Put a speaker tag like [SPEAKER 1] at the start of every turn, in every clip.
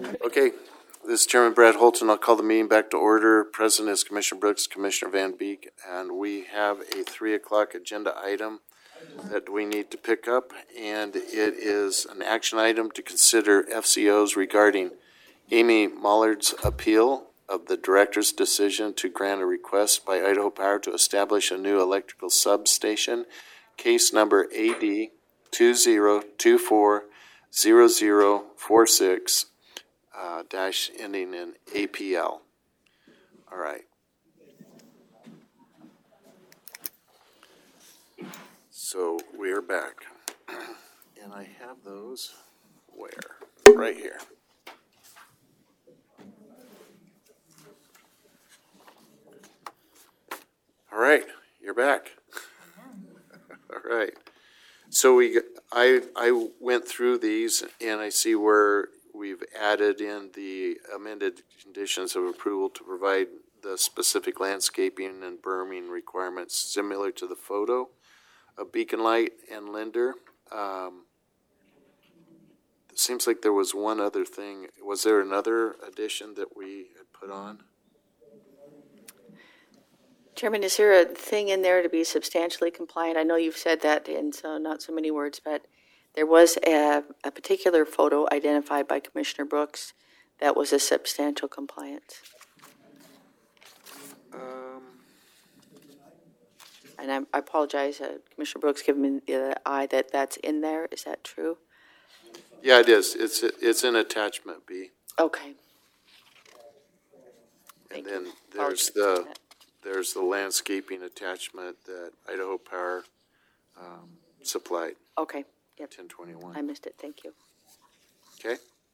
[SPEAKER 1] Okay, this is Chairman Brad Holton. I'll call the meeting back to order. President is Commissioner Brooks, Commissioner Van Beek, and we have a 3 o'clock agenda item that we need to pick up, and it is an action item to consider FCOs regarding Amy Mollard's appeal of the director's decision to grant a request by Idaho Power to establish a new electrical substation, case number AD 20240046 dash ending in APL. All right. So we are back. And I have those where? Right here. All right, you're back. All right. So I went through these, and I see where we've added in the amended conditions of approval to provide the specific landscaping and berming requirements similar to the photo of Beacon Light and Linder. It seems like there was one other thing. Was there another addition that we had put on?
[SPEAKER 2] Chairman, is there a thing in there to be substantially compliant? I know you've said that in not so many words, but there was a particular photo identified by Commissioner Brooks that was a substantial compliance. And I apologize, Commissioner Brooks, giving me the eye that that's in there. Is that true?
[SPEAKER 1] Yeah, it is. It's in attachment B.
[SPEAKER 2] Okay.
[SPEAKER 1] And then there's the landscaping attachment that Idaho Power supplied.
[SPEAKER 2] Okay. Yep.
[SPEAKER 1] 1021.
[SPEAKER 2] I missed it. Thank you.
[SPEAKER 1] Okay.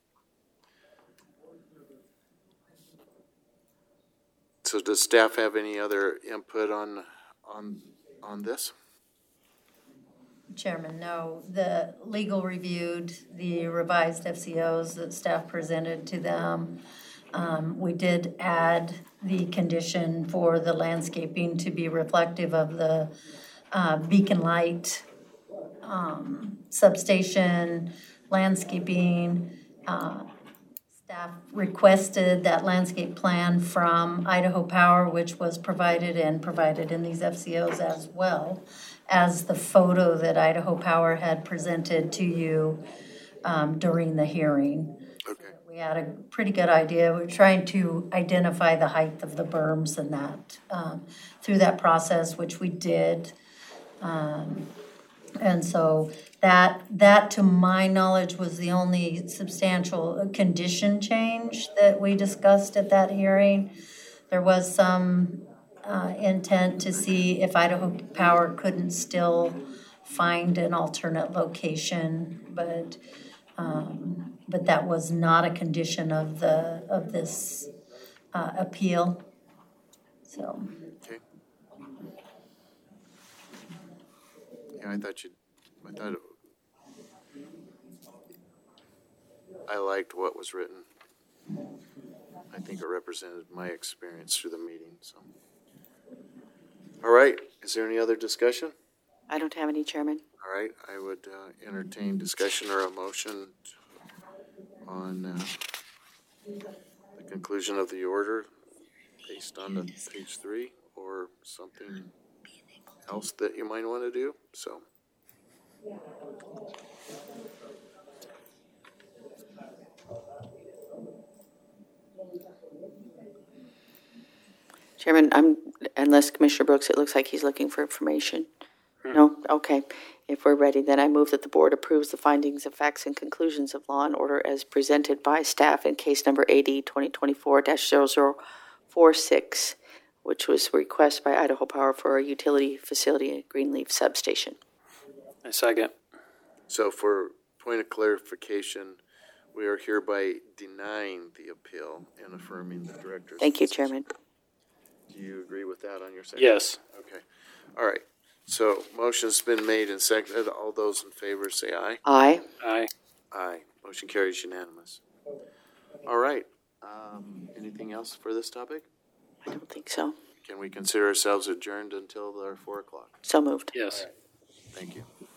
[SPEAKER 1] So does staff have any other input on this?
[SPEAKER 3] Chairman, no. The legal reviewed the revised FCOs that staff presented to them. We did add the condition for the landscaping to be reflective of the Beacon Light substation landscaping. Staff requested that landscape plan from Idaho Power, which was provided in these FCOs, as well as the photo that Idaho Power had presented to you during the hearing.
[SPEAKER 1] Okay.
[SPEAKER 3] We had a pretty good idea. We're trying to identify the height of the berms and that through that process, which we did. And so that, to my knowledge, was the only substantial condition change that we discussed at that hearing. There was some intent to see if Idaho Power couldn't still find an alternate location, but that was not a condition of this appeal. So.
[SPEAKER 1] Okay. Yeah, I liked what was written. I think it represented my experience through the meeting. So, all right. Is there any other discussion?
[SPEAKER 2] I don't have any, Chairman.
[SPEAKER 1] All right. I would entertain discussion or a motion on the conclusion of the order based on the page 3 or something else that you might want to do. So.
[SPEAKER 2] Chairman, unless Commissioner Brooks, it looks like he's looking for information. No? Okay. If we're ready, then I move that the board approves the findings of facts and conclusions of law and order as presented by staff in case number AD 2024-0046, which was a request by Idaho Power for a utility facility at Greenleaf Substation.
[SPEAKER 4] I second.
[SPEAKER 1] So for point of clarification, we are hereby denying the appeal and affirming the director's
[SPEAKER 2] Thank you,
[SPEAKER 1] decision.
[SPEAKER 2] Chairman.
[SPEAKER 1] Do you agree with that on your second?
[SPEAKER 4] Yes.
[SPEAKER 1] Okay. All right. So motion's been made and seconded. All those in favor say aye.
[SPEAKER 2] Aye.
[SPEAKER 4] Aye.
[SPEAKER 1] Aye. Motion carries unanimous. All right. Anything else for this topic?
[SPEAKER 2] I don't think so.
[SPEAKER 1] Can we consider ourselves adjourned until our 4 o'clock?
[SPEAKER 2] So moved.
[SPEAKER 4] Yes.
[SPEAKER 1] Thank you.